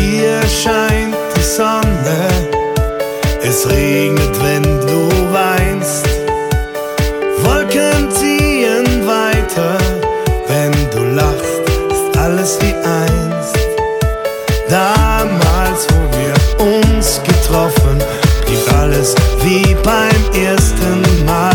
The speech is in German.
Hier scheint die Sonne, es regnet, wenn du weinst. Wolken ziehen weiter, wenn du lachst, ist alles wie einst. Damals, wo wir uns getroffen, blieb alles wie beim ersten Mal.